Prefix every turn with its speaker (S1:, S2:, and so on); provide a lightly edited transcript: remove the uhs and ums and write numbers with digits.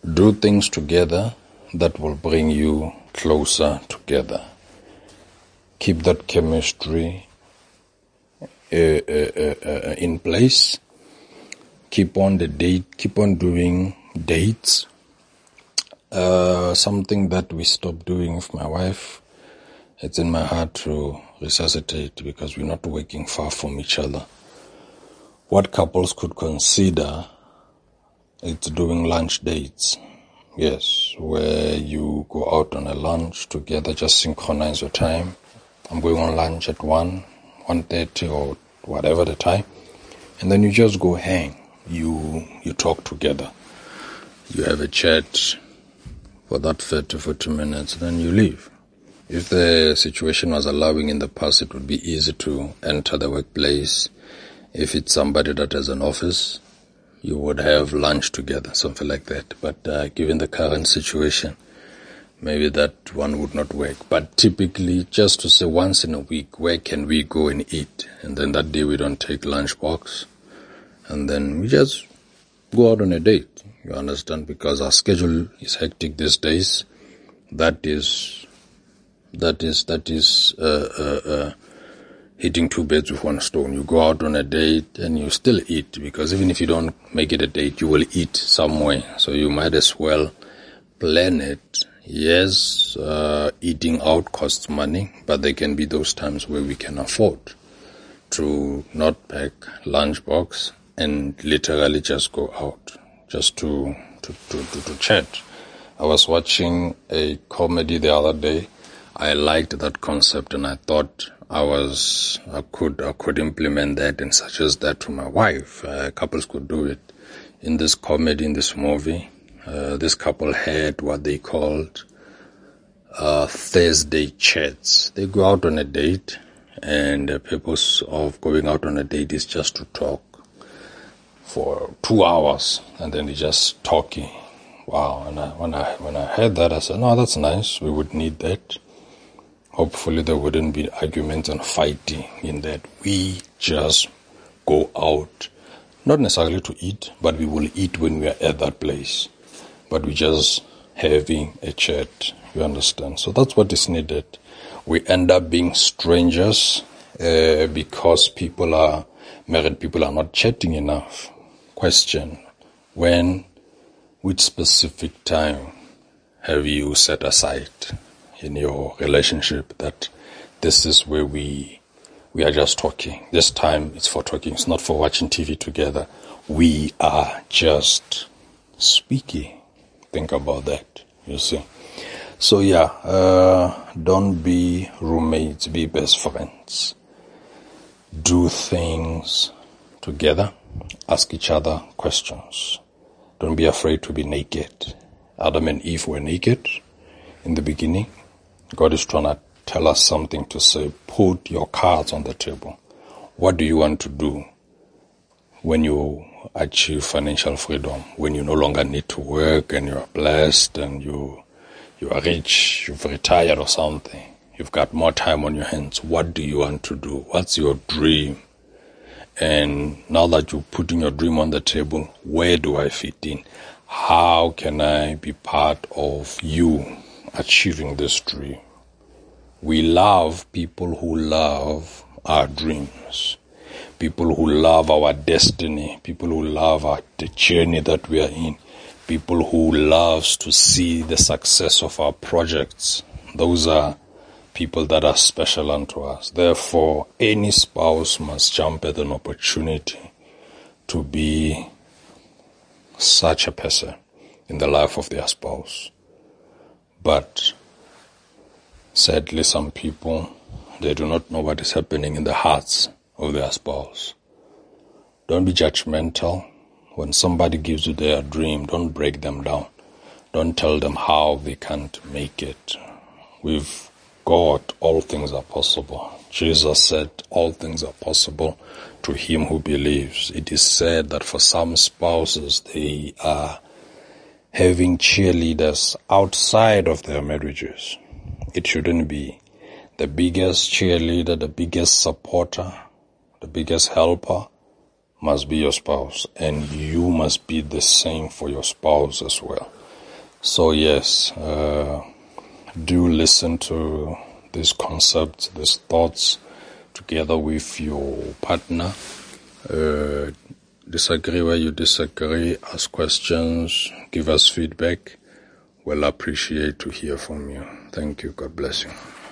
S1: Do things together that will bring you closer together. Keep that chemistry in place. Keep on doing dates. Something that we stopped doing with my wife. It's in my heart to resuscitate because we're not working far from each other. What couples could consider, it's doing lunch dates. Yes, where you go out on a lunch together, just synchronize your time. I'm going on lunch at 1:30 or whatever the time. And then you just go hang. You talk together. You have a chat for that 30, 40 minutes, then you leave. If the situation was allowing in the past, it would be easy to enter the workplace. If it's somebody that has an office, you would have lunch together, something like that. But given the current situation, maybe that one would not work. But typically, just to say once in a week, where can we go and eat? And then that day we don't take lunch box. And then we just go out on a date. You understand? Because our schedule is hectic these days. That is hitting two birds with one stone. You go out on a date and you still eat, because even if you don't make it a date, you will eat somewhere. So you might as well plan it. Yes, eating out costs money, but there can be those times where we can afford to not pack lunchbox and literally just go out, just to chat. I was watching a comedy the other day. I liked that concept, and I thought I could implement that and suggest that to my wife. Couples could do it. In this comedy, in this movie, this couple had what they called Thursday chats. They go out on a date, and the purpose of going out on a date is just to talk for 2 hours, and then they're just talking. Wow! And when I heard that, I said, "No, that's nice. We would need that." Hopefully there wouldn't be arguments and fighting in that. We just go out, not necessarily to eat, but we will eat when we are at that place. But we just having a chat, you understand? So that's what is needed. We end up being strangers because married people are not chatting enough. Question, which specific time have you set aside in your relationship that this is where we are just talking? This time it's for talking. It's not for watching TV together. We are just speaking. Think about that, you see. So don't be roommates, be best friends. Do things together. Ask each other questions. Don't be afraid to be naked. Adam and Eve were naked in the beginning. God is trying to tell us something to say. Put your cards on the table. What do you want to do when you achieve financial freedom? When you no longer need to work and you are blessed and you are rich, you've retired or something. You've got more time on your hands. What do you want to do? What's your dream? And now that you're putting your dream on the table, where do I fit in? How can I be part of you achieving this dream? We love people who love our dreams, people who love our destiny, people who love the journey that we are in, people who loves to see the success of our projects. Those are people that are special unto us. Therefore, any spouse must jump at an opportunity to be such a person in the life of their spouse. But sadly, some people, they do not know what is happening in the hearts of their spouse. Don't be judgmental. When somebody gives you their dream, don't break them down. Don't tell them how they can't make it. With God, all things are possible. Jesus said all things are possible to him who believes. It is said that for some spouses, they are having cheerleaders outside of their marriages. It shouldn't be. The biggest cheerleader, the biggest supporter, the biggest helper must be your spouse, and you must be the same for your spouse as well. So yes, do listen to these concepts, these thoughts, together with your partner. Disagree where you disagree, ask questions, give us feedback. We'll appreciate to hear from you. Thank you. God bless you.